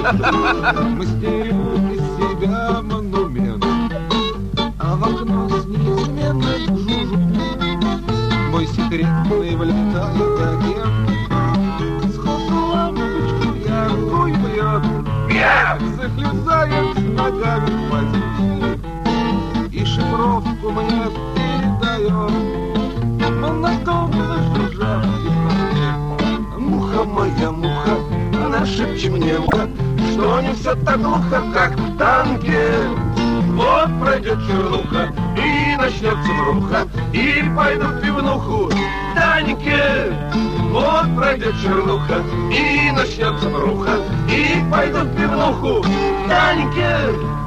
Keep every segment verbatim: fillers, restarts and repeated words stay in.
Мастерю из себя монумент, а в окно с неизменной жужу мой секретный влетает агент. Сходу лампочку яркую бьет, захлюзает ногами в позицию и шифровку мне передает. Монотонно жужжа в темноте. Муха моя, муха, она шепчет мне в ухо, что не все так глухо, как в танке. Вот пройдет чернуха, и начнется бруха, и пойду в пивнуху к Таньке. Вот пройдет чернуха, и начнется бруха, и пойду в пивнуху к Таньке.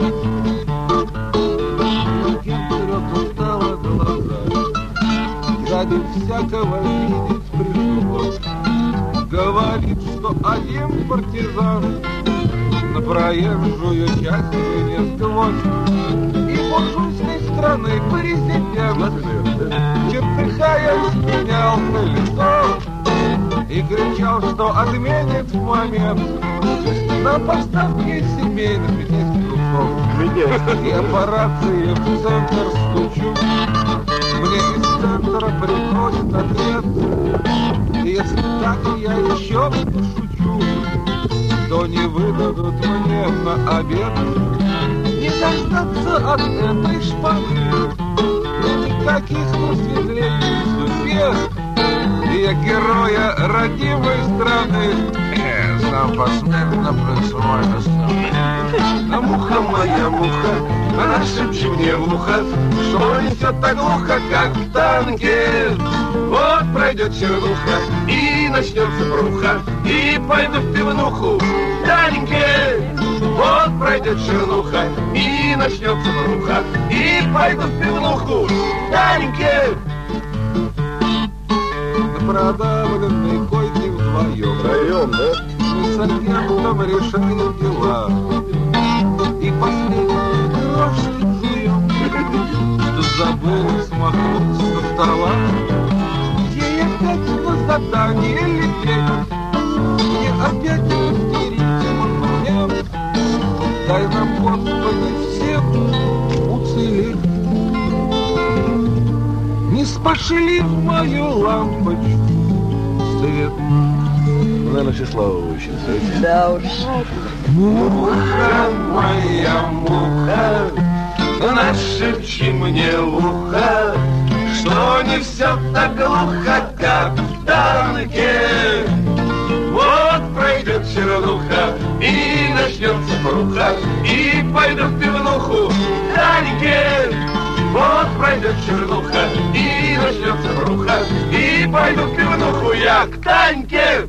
Устала глаза, ради всякого видеть пришлось. Говорит, что один партизан на проезжую часть вынес гвоздь. И буржуйской страны президент, чертыхаясь, менял колесо и кричал, что отменит в момент на поставки семейных нефтегрузов. Я по рации в центр стучу, мне из центра приносит ответ. Если так я еще пошучу, то не выдадут мне на обед. Не дождаться от этой шпаны никаких просветлений судьбе. Я героя родимой страны, э, сам посмертно процессуально стал. А муха моя, муха, она шепчет мне в ухо, что не все так глухо, как в танке. Вот пройдет чернуха, и начнется бруха, и пойду в пивнуху к Таньке. Вот пройдет чернуха, и начнется бруха, и пойду в пивнуху к Таньке. На продавленной койке вдвоем, вдвоем, да? Мы с агентом решаем дела и последние крошки жуем, что забыл смахнуть со стола. Ей опять на задание лететь, мне опять мастерить монумент. Дай нам, Господи, всем уцелеть. Не спошли в мою лампочку свет. Наверное, Всеслава очень светит. Да уж. Муха моя, муха, нашепчи мне в ухо, что не все так глухо, как в танке. Вот пройдет чернуха, и начнется бруха, и пойду в пивнуху к Таньке. Вот пройдет чернуха, и начнется бруха, и пойду в пивнуху я к Таньке.